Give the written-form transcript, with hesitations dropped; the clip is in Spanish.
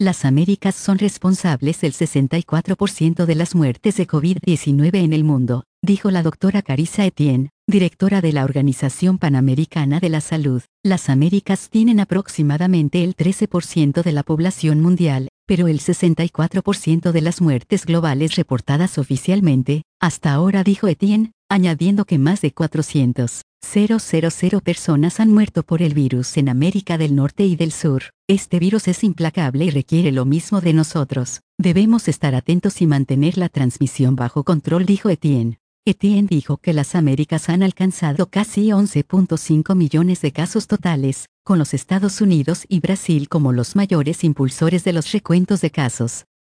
Las Américas son responsables del 64% de las muertes de COVID-19 en el mundo, dijo la doctora Carissa Etienne, directora de la Organización Panamericana de la Salud. Las Américas tienen aproximadamente el 13% de la población mundial, pero el 64% de las muertes globales reportadas oficialmente, hasta ahora, dijo Etienne, añadiendo que más de 400.000 personas han muerto por el virus en América del Norte y del Sur. Este virus es implacable y requiere lo mismo de nosotros. Debemos estar atentos y mantener la transmisión bajo control, dijo Etienne. Etienne dijo que las Américas han alcanzado casi 11.5 millones de casos totales, con los Estados Unidos y Brasil como los mayores impulsores de los recuentos de casos.